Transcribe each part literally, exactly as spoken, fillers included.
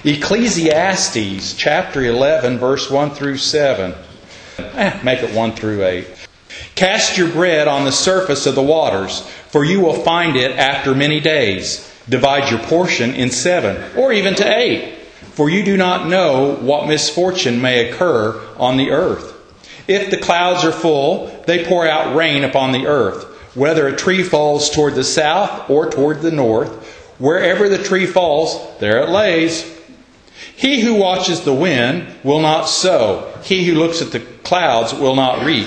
Ecclesiastes chapter eleven, verse one through seven. Eh, make it one through eight. Cast your bread on the surface of the waters, for you will find it after many days. Divide your portion in seven, or even to eight, for you do not know what misfortune may occur on the earth. If the clouds are full, they pour out rain upon the earth. Whether a tree falls toward the south or toward the north, wherever the tree falls, there it lays. He who watches the wind will not sow. He who looks at the clouds will not reap.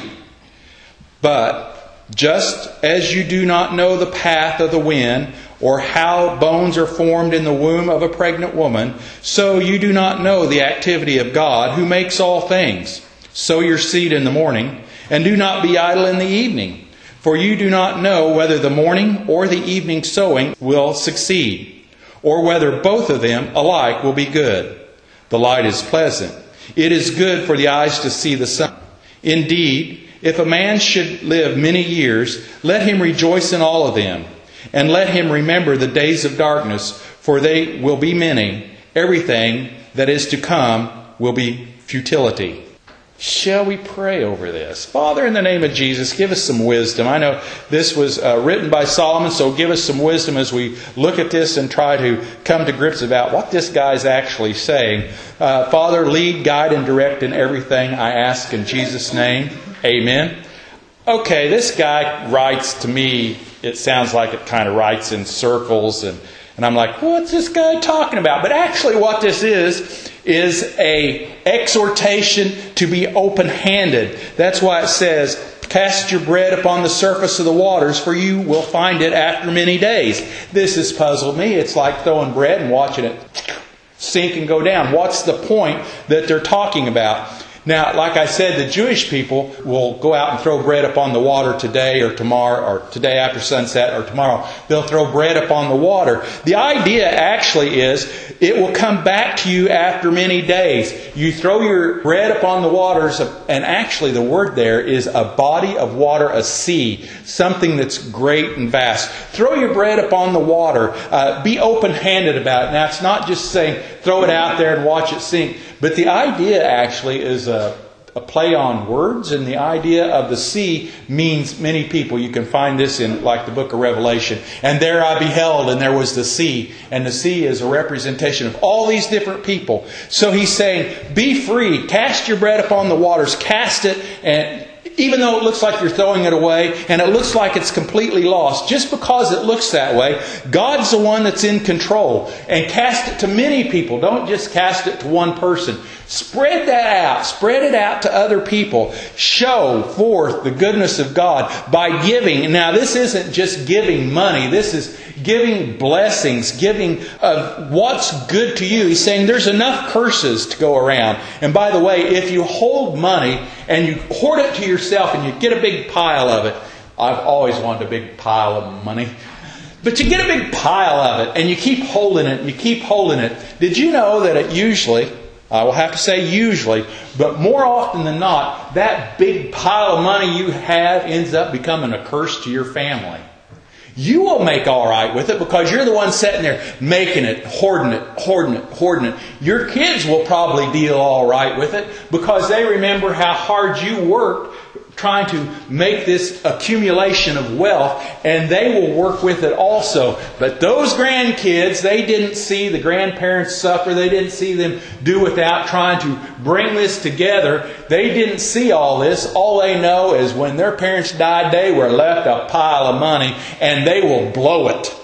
But just as you do not know the path of the wind, or how bones are formed in the womb of a pregnant woman, so you do not know the activity of God, who makes all things. Sow your seed in the morning, and do not be idle in the evening, for you do not know whether the morning or the evening sowing will succeed, or whether both of them alike will be good. The light is pleasant. It is good for the eyes to see the sun. Indeed, if a man should live many years, let him rejoice in all of them, and let him remember the days of darkness, for they will be many. Everything that is to come will be futility. Shall we pray over this? Father, in the name of Jesus, give us some wisdom. I know this was uh, written by Solomon, so give us some wisdom as we look at this and try to come to grips about what this guy's actually saying. Uh, Father, lead, guide, and direct in everything I ask in Jesus' name. Amen. Okay, this guy writes to me, it sounds like it kind of writes in circles, and, and I'm like, what's this guy talking about? But actually what this is, is a exhortation to be open-handed. That's why it says, cast your bread upon the surface of the waters, for you will find it after many days. This has puzzled me. It's like throwing bread and watching it sink and go down. What's the point that they're talking about? Now, like I said, the Jewish people will go out and throw bread upon the water today or tomorrow or today after sunset or tomorrow. They'll throw bread upon the water. The idea actually is it will come back to you after many days. You throw your bread upon the waters, and actually the word there is a body of water, a sea, something that's great and vast. Throw your bread upon the water. Uh, be open-handed about it. Now, it's not just saying throw it out there and watch it sink. But the idea actually is a, a play on words, and the idea of the sea means many people. You can find this in like the book of Revelation. And there I beheld, and there was the sea. And the sea is a representation of all these different people. So he's saying, be free, cast your bread upon the waters, cast it, and even though it looks like you're throwing it away and it looks like it's completely lost, just because it looks that way, God's the one that's in control. And cast it to many people. Don't just cast it to one person. Spread that out. Spread it out to other people. Show forth the goodness of God by giving. Now, this isn't just giving money. This is giving blessings, giving of what's good to you. He's saying there's enough curses to go around. And by the way, if you hold money and you hoard it to yourself and you get a big pile of it, I've always wanted a big pile of money. But you get a big pile of it and you keep holding it and you keep holding it. Did you know that it usually, I will have to say usually, but more often than not, that big pile of money you have ends up becoming a curse to your family? You will make all right with it because you're the one sitting there making it, hoarding it, hoarding it, hoarding it. Your kids will probably deal all right with it because they remember how hard you worked trying to make this accumulation of wealth, and they will work with it also. But those grandkids, they didn't see the grandparents suffer. They didn't see them do without trying to bring this together. They didn't see all this. All they know is when their parents died, they were left a pile of money, and they will blow it.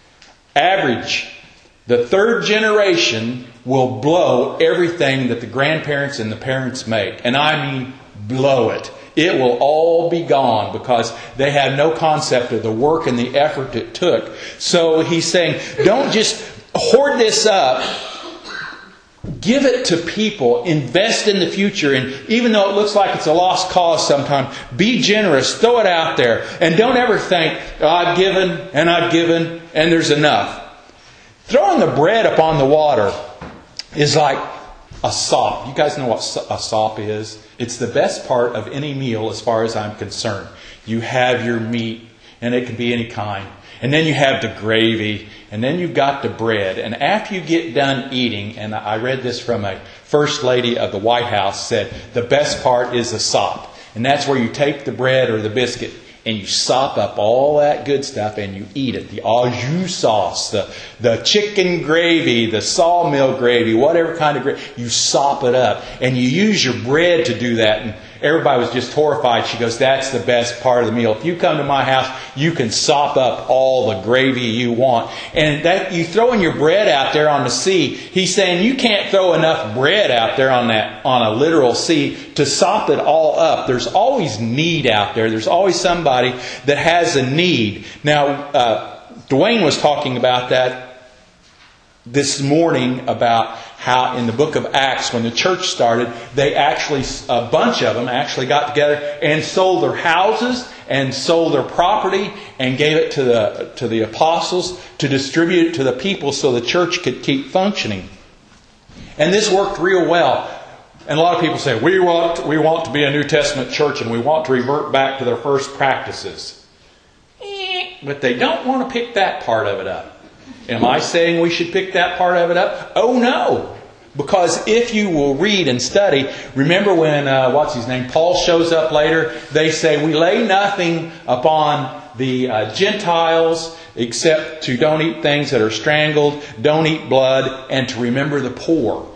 Average. The third generation will blow everything that the grandparents and the parents make. And I mean blow it. It will all be gone because they have no concept of the work and the effort it took. So he's saying, don't just hoard this up. Give it to people. Invest in the future. And even though it looks like it's a lost cause sometimes, be generous. Throw it out there. And don't ever think, oh, I've given and I've given and there's enough. Throwing the bread upon the water is like a sop. You guys know what a sop is? It's the best part of any meal as far as I'm concerned. You have your meat, and it can be any kind. and then you have the gravy, and then you've got the bread. And after you get done eating, and I read this from a first lady of the White House, said the best part is the sop. And that's where you take the bread or the biscuit and you sop up all that good stuff and you eat it. The au jus sauce, the, the chicken gravy, the sawmill gravy, whatever kind of gravy, you sop it up. And you use your bread to do that. And everybody was just horrified. She goes, that's the best part of the meal. If you come to my house, you can sop up all the gravy you want. And that you throwing your bread out there on the sea, he's saying you can't throw enough bread out there on that on a literal sea to sop it all up. There's always need out there. There's always somebody that has a need. Now, uh, Dwayne was talking about that this morning, about how in the book of Acts, when the church started, they actually, a bunch of them actually got together and sold their houses and sold their property and gave it to the to the apostles to distribute it to the people so the church could keep functioning. And this worked real well. And a lot of people say, we want, we want to be a New Testament church and we want to revert back to their first practices. But they don't want to pick that part of it up. Am I saying we should pick that part of it up? Oh no! Because if you will read and study, remember when, uh, what's his name, Paul shows up later, they say, we lay nothing upon the uh, Gentiles except to don't eat things that are strangled, don't eat blood, and to remember the poor.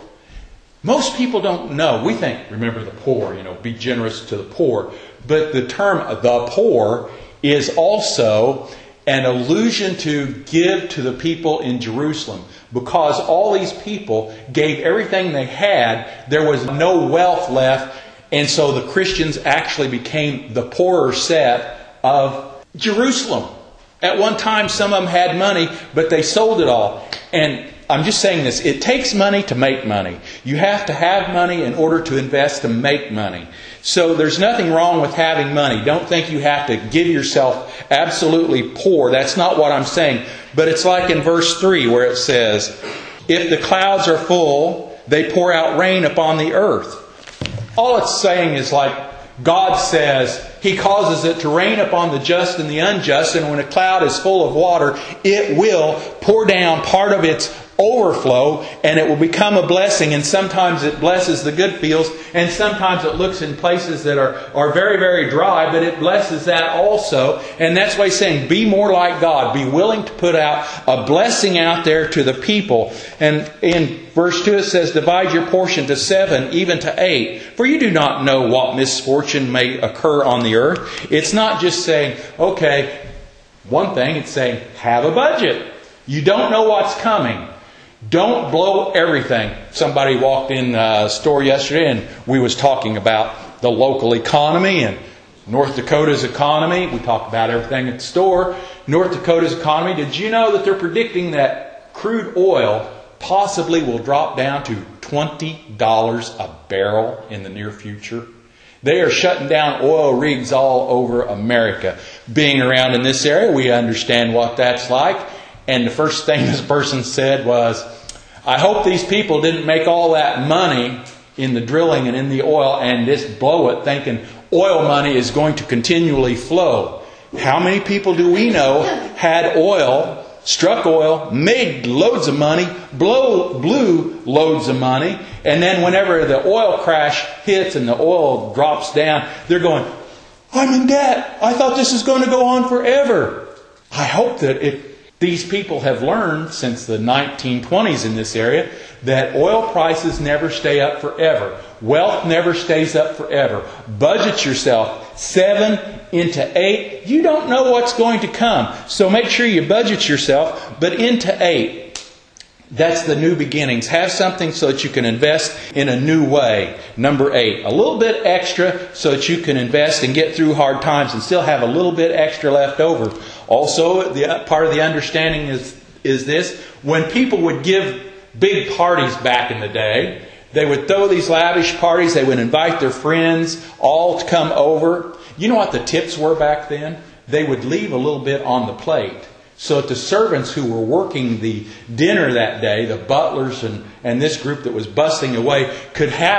Most people don't know. We think, remember the poor, you know, be generous to the poor. But the term the poor is also an allusion to give to the people in Jerusalem. Because all these people gave everything they had, there was no wealth left. And so the Christians actually became the poorer set of Jerusalem. At one time, some of them had money, but they sold it all. And I'm just saying this, it takes money to make money. You have to have money in order to invest to make money. So there's nothing wrong with having money. Don't think you have to give yourself absolutely poor. That's not what I'm saying. But it's like in verse three where it says, if the clouds are full, they pour out rain upon the earth. All it's saying is like God says, He causes it to rain upon the just and the unjust, and when a cloud is full of water, it will pour down part of its overflow, and it will become a blessing. And sometimes it blesses the good fields, and sometimes it looks in places that are, are very, very dry, but it blesses that also. And that's why He's saying, be more like God. Be willing to put out a blessing out there to the people. And in verse two it says, divide your portion to seven, even to eight. For you do not know what misfortune may occur on the earth. It's not just saying, okay, one thing, it's saying, have a budget. You don't know what's coming. Don't blow everything. Somebody walked in a store yesterday and we was talking about the local economy and North Dakota's economy. We talked about everything at the store. North Dakota's economy. Did you know that they're predicting that crude oil possibly will drop down to twenty dollars a barrel in the near future? They are shutting down oil rigs all over America. Being around in this area, we understand what that's like. And the first thing this person said was, I hope these people didn't make all that money in the drilling and in the oil and just blow it thinking oil money is going to continually flow. How many people do we know had oil, struck oil, made loads of money, blow, blew loads of money, and then whenever the oil crash hits and the oil drops down, they're going, I'm in debt. I thought this was going to go on forever. I hope that it These people have learned since the nineteen twenties in this area that oil prices never stay up forever. Wealth never stays up forever. Budget yourself. Seven into eight. You don't know what's going to come. So make sure you budget yourself. But into eight. That's the new beginnings. Have something so that you can invest in a new way. Number eight. A little bit extra so that you can invest and get through hard times and still have a little bit extra left over. Also, the part of the understanding is, is this. When people would give big parties back in the day, they would throw these lavish parties. They would invite their friends all to come over. You know what the tips were back then? They would leave a little bit on the plate, so that the servants who were working the dinner that day, the butlers and, and this group that was busting away, could have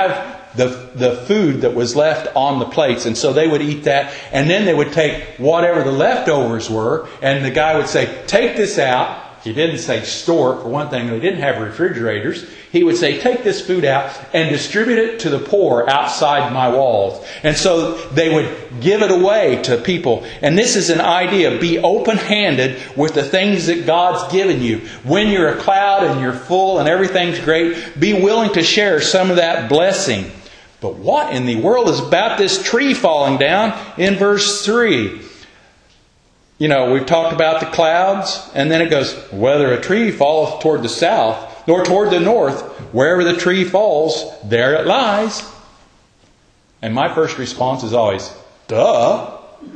the, the food that was left on the plates. And so they would eat that. And then they would take whatever the leftovers were. And the guy would say, take this out. He didn't say store it, for one thing. They didn't have refrigerators. He would say, take this food out and distribute it to the poor outside my walls. And so they would give it away to people. And this is an idea. Be open-handed with the things that God's given you. When you're a cloud and you're full and everything's great, be willing to share some of that blessing. But what in the world is about this tree falling down in verse three? You know, we've talked about the clouds, and then it goes, whether a tree falls toward the south, nor toward the north, wherever the tree falls, there it lies. And my first response is always, duh.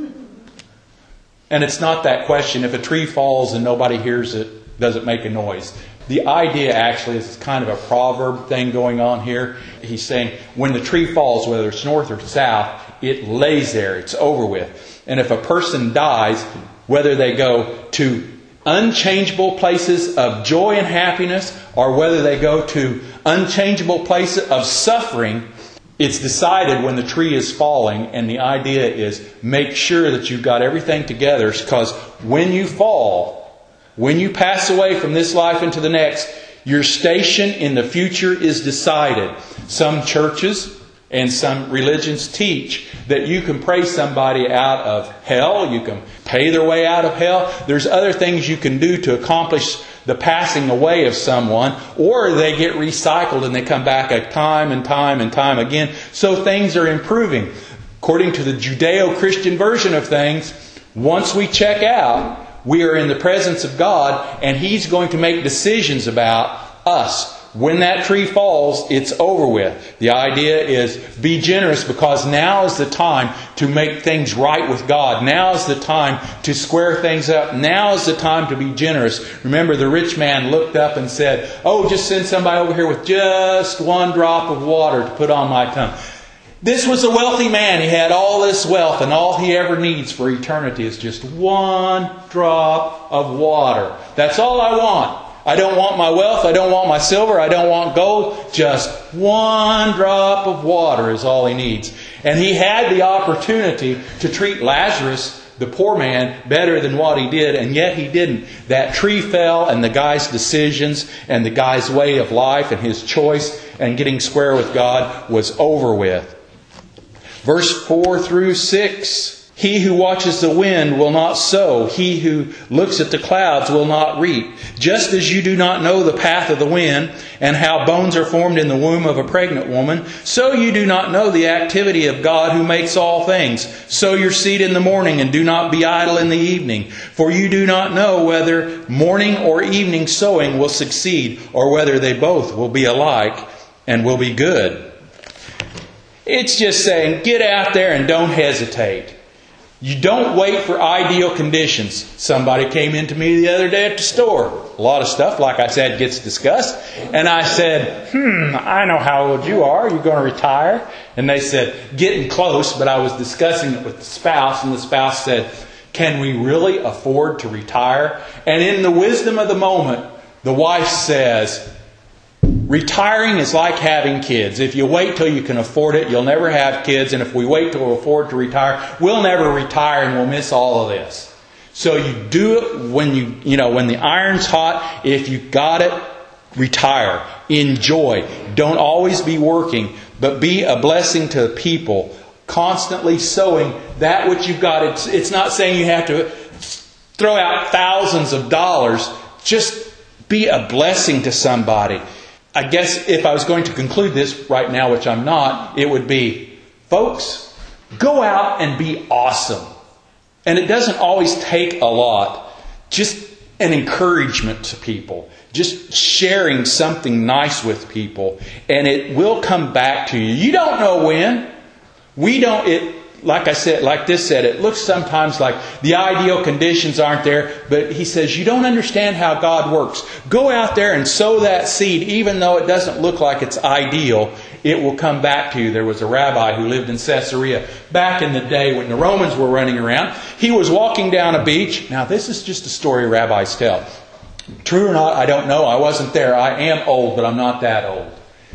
And it's not that question. If a tree falls and nobody hears it, does it make a noise? The idea actually is kind of a proverb thing going on here. He's saying, when the tree falls, whether it's north or south, it lays there. It's over with. And if a person dies, whether they go to unchangeable places of joy and happiness, or whether they go to unchangeable places of suffering, it's decided when the tree is falling. And the idea is make sure that you've got everything together, because when you fall, when you pass away from this life into the next, your station in the future is decided. Some churches and some religions teach that you can pray somebody out of hell. You can pay their way out of hell. There's other things you can do to accomplish the passing away of someone. Or they get recycled and they come back a time and time and time again. So things are improving. According to the Judeo-Christian version of things, once we check out, we are in the presence of God, and He's going to make decisions about us. When that tree falls, it's over with. The idea is be generous, because now is the time to make things right with God. Now is the time to square things up. Now is the time to be generous. Remember, the rich man looked up and said, oh, just send somebody over here with just one drop of water to put on my tongue. This was a wealthy man. He had all this wealth, and all he ever needs for eternity is just one drop of water. That's all I want. I don't want my wealth. I don't want my silver. I don't want gold. Just one drop of water is all he needs. And he had the opportunity to treat Lazarus, the poor man, better than what he did, and yet he didn't. That tree fell, and the guy's decisions and the guy's way of life and his choice and getting square with God was over with. Verse four through six. He who watches the wind will not sow. He who looks at the clouds will not reap. Just as you do not know the path of the wind, and how bones are formed in the womb of a pregnant woman, so you do not know the activity of God who makes all things. Sow your seed in the morning, and do not be idle in the evening. For you do not know whether morning or evening sowing will succeed, or whether they both will be alike and will be good. It's just saying, get out there and don't hesitate. You don't wait for ideal conditions. Somebody came in to me the other day at the store. A lot of stuff, like I said, gets discussed. And I said, hmm, I know how old you are. You're going to retire? And they said, getting close. But I was discussing it with the spouse. And the spouse said, can we really afford to retire? And in the wisdom of the moment, the wife says, retiring is like having kids. If you wait till you can afford it, you'll never have kids. And if we wait till we afford to retire, we'll never retire, and we'll miss all of this. So you do it when you, you know, when the iron's hot. If you got it, retire. Enjoy. Don't always be working, but be a blessing to people. Constantly sowing that which you've got. It's, it's not saying you have to throw out thousands of dollars. Just be a blessing to somebody. I guess if I was going to conclude this right now, which I'm not, it would be, folks, go out and be awesome. And it doesn't always take a lot. Just an encouragement to people. Just sharing something nice with people. And it will come back to you. You don't know when. We don't... It, Like I said, like this said, it looks sometimes like the ideal conditions aren't there. But he says, you don't understand how God works. Go out there and sow that seed, even though it doesn't look like it's ideal. It will come back to you. There was a rabbi who lived in Caesarea back in the day when the Romans were running around. He was walking down a beach. Now, this is just a story rabbis tell. True or not, I don't know. I wasn't there. I am old, but I'm not that old.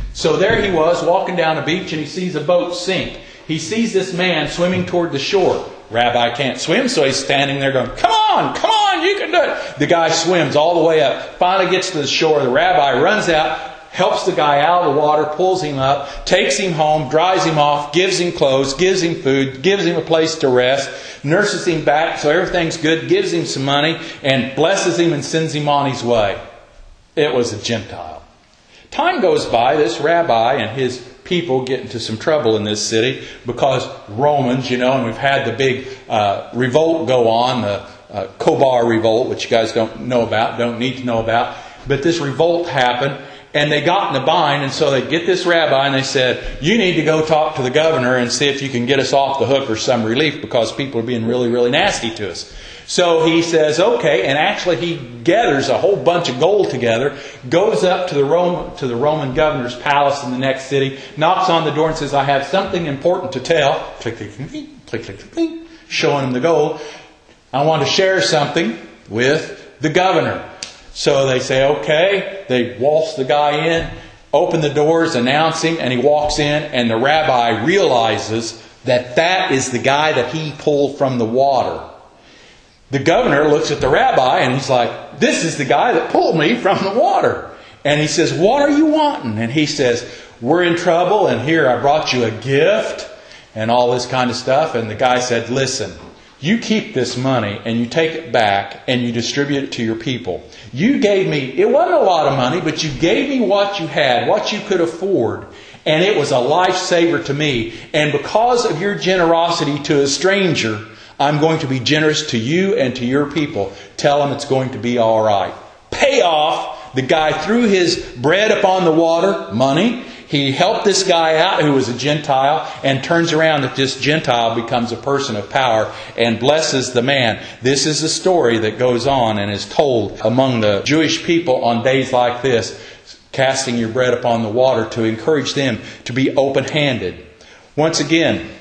So there he was walking down the beach and he sees a boat sink. He sees this man swimming toward the shore. Rabbi can't swim, so he's standing there going, come on, come on, you can do it. The guy swims all the way up, finally gets to the shore. The rabbi runs out, helps the guy out of the water, pulls him up, takes him home, dries him off, gives him clothes, gives him food, gives him a place to rest, nurses him back so everything's good, gives him some money, and blesses him and sends him on his way. It was a Gentile. Time goes by, this rabbi and his people get into some trouble in this city because Romans, you know, and we've had the big uh, revolt go on, the uh, Kobar revolt, which you guys don't know about, don't need to know about. But this revolt happened and they got in a bind, and so they get this rabbi and they said, you need to go talk to the governor and see if you can get us off the hook or some relief because people are being really, really nasty to us. So he says, okay, and actually he gathers a whole bunch of gold together, goes up to the Rome, to the Roman governor's palace in the next city, knocks on the door and says, I have something important to tell. Click, click, click, click, click, click, showing him the gold. I want to share something with the governor. So they say, okay. They waltz the guy in, open the doors, announce him, and he walks in, and the rabbi realizes that that is the guy that he pulled from the water. The governor looks at the rabbi and he's like, this is the guy that pulled me from the water. And he says, what are you wanting? And he says, we're in trouble and here I brought you a gift and all this kind of stuff. And the guy said, listen, you keep this money and you take it back and you distribute it to your people. You gave me, it wasn't a lot of money, but you gave me what you had, what you could afford. And it was a lifesaver to me. And because of your generosity to a stranger, I'm going to be generous to you and to your people. Tell them it's going to be all right. Pay off. The guy threw his bread upon the water, money. He helped this guy out who was a Gentile and turns around that this Gentile becomes a person of power and blesses the man. This is a story that goes on and is told among the Jewish people on days like this, casting your bread upon the water to encourage them to be open-handed. Once again,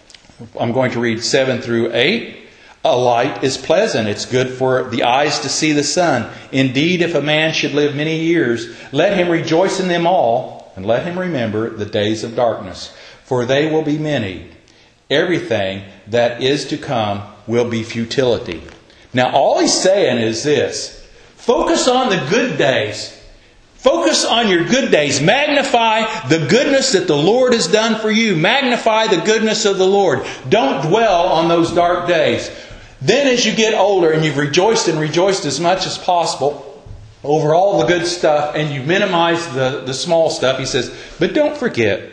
I'm going to read seven through eight. A light is pleasant. It's good for the eyes to see the sun. Indeed, if a man should live many years, let him rejoice in them all, and let him remember the days of darkness, for they will be many. Everything that is to come will be futility. Now, all he's saying is this. Focus on the good days. Focus on your good days. Magnify the goodness that the Lord has done for you. Magnify the goodness of the Lord. Don't dwell on those dark days. Then as you get older and you've rejoiced and rejoiced as much as possible over all the good stuff and you minimize the, the small stuff, he says, but don't forget,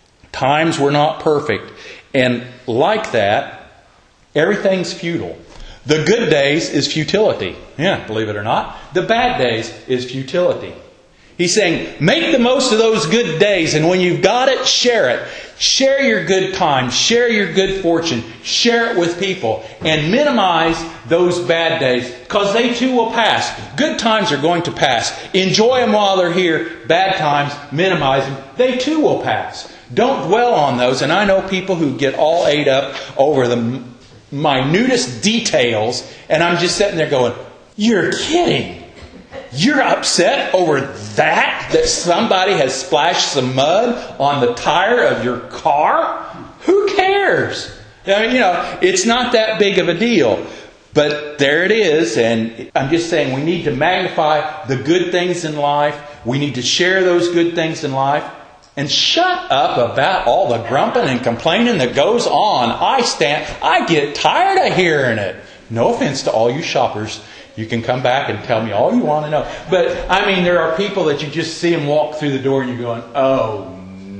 times were not perfect. And like that, everything's futile. The good days is futility. Yeah, believe it or not. The bad days is futility. He's saying, make the most of those good days, and when you've got it, share it. Share your good times. Share your good fortune. Share it with people. And minimize those bad days, because they too will pass. Good times are going to pass. Enjoy them while they're here. Bad times, minimize them. They too will pass. Don't dwell on those. And I know people who get all ate up over the minutest details, and I'm just sitting there going, you're kidding. You're upset over that? That somebody has splashed some mud on the tire of your car? Who cares? I mean, you know, it's not that big of a deal. But there it is. And I'm just saying we need to magnify the good things in life. We need to share those good things in life. And shut up about all the grumping and complaining that goes on. I stand, I get tired of hearing it. No offense to all you shoppers. You can come back and tell me all you want to know. But, I mean, there are people that you just see them walk through the door and you're going, oh,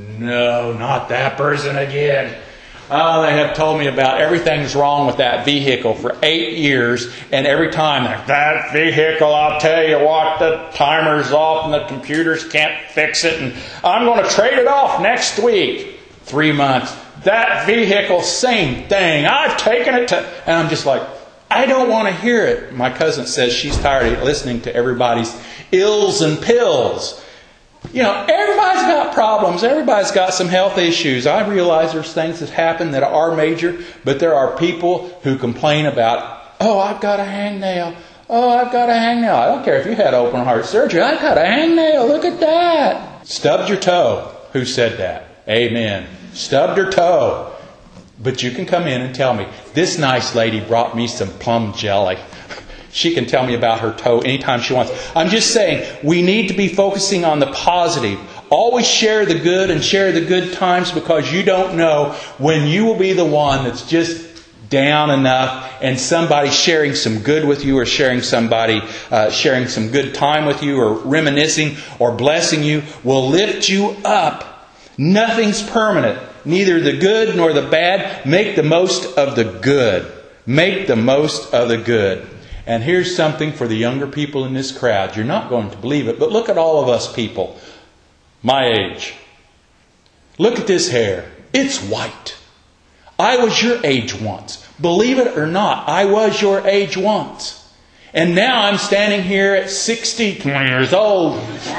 no, not that person again. Oh, they have told me about everything's wrong with that vehicle for eight years. And every time, that vehicle, I'll tell you what, the timer's off and the computers can't fix it. And I'm going to trade it off next week. Three months. That vehicle, same thing. I've taken it to... And I'm just like... I don't want to hear it. My cousin says she's tired of listening to everybody's ills and pills. You know, everybody's got problems. Everybody's got some health issues. I realize there's things that happen that are major, but there are people who complain about, oh, I've got a hangnail. Oh, I've got a hangnail. I don't care if you had open heart surgery. I've got a hangnail. Look at that. Stubbed your toe. Who said that? Amen. Stubbed her toe. But you can come in and tell me, this nice lady brought me some plum jelly. She can tell me about her toe anytime she wants. I'm just saying, we need to be focusing on the positive. Always share the good and share the good times, because you don't know when you will be the one that's just down enough and somebody sharing some good with you, or sharing somebody uh, sharing some good time with you, or reminiscing or blessing you, will lift you up. Nothing's permanent. Neither the good nor the bad. Make the most of the good. Make the most of the good. And here's something for the younger people in this crowd. You're not going to believe it, but look at all of us people my age. Look at this hair. It's white. I was your age once. Believe it or not, I was your age once. And now I'm standing here at sixty years old.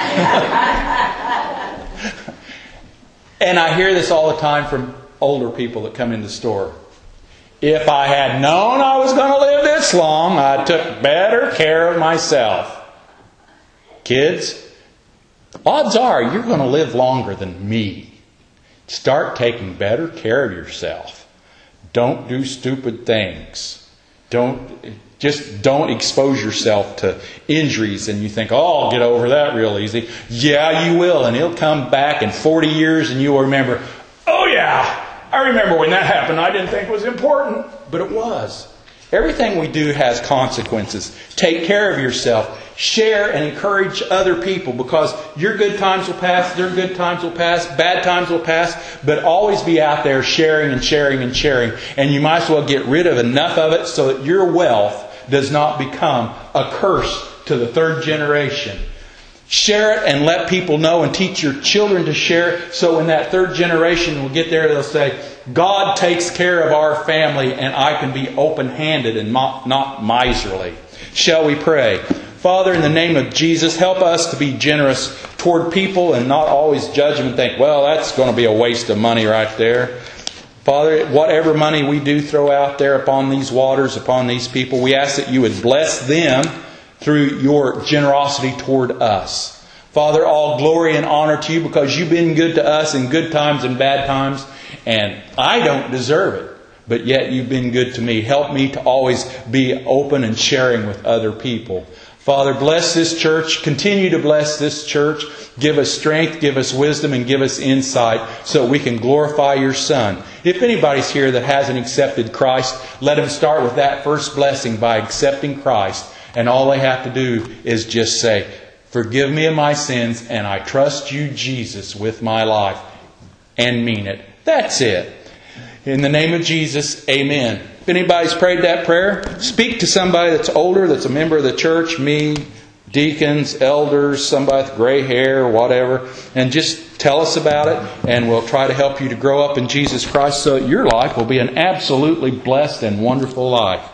And I hear this all the time from older people that come in the store. If I had known I was going to live this long, I took better care of myself. Kids, odds are you're going to live longer than me. Start taking better care of yourself. Don't do stupid things. Don't just don't expose yourself to injuries and you think, oh, I'll get over that real easy. Yeah, you will. And it'll come back in forty years and you'll remember, oh yeah, I remember when that happened. I didn't think it was important, but it was. Everything we do has consequences. Take care of yourself. Share and encourage other people, because your good times will pass, their good times will pass, bad times will pass, but always be out there sharing and sharing and sharing. And you might as well get rid of enough of it so that your wealth does not become a curse to the third generation. Share it and let people know, and teach your children to share it, so when that third generation will get there, they'll say, God takes care of our family, and I can be open-handed and not miserly. Shall we pray? Father, in the name of Jesus, help us to be generous toward people and not always judge them and think, well, that's going to be a waste of money right there. Father, whatever money we do throw out there upon these waters, upon these people, we ask that you would bless them through your generosity toward us. Father, all glory and honor to you, because you've been good to us in good times and bad times, and I don't deserve it, but yet you've been good to me. Help me to always be open and sharing with other people. Father, bless this church. Continue to bless this church. Give us strength, give us wisdom, and give us insight so we can glorify your Son. If anybody's here that hasn't accepted Christ, let them start with that first blessing by accepting Christ. And all they have to do is just say, forgive me of my sins, and I trust you, Jesus, with my life. And mean it. That's it. In the name of Jesus, amen. If anybody's prayed that prayer, speak to somebody that's older, that's a member of the church, me, deacons, elders, somebody with gray hair, whatever, and just tell us about it, and we'll try to help you to grow up in Jesus Christ so that your life will be an absolutely blessed and wonderful life.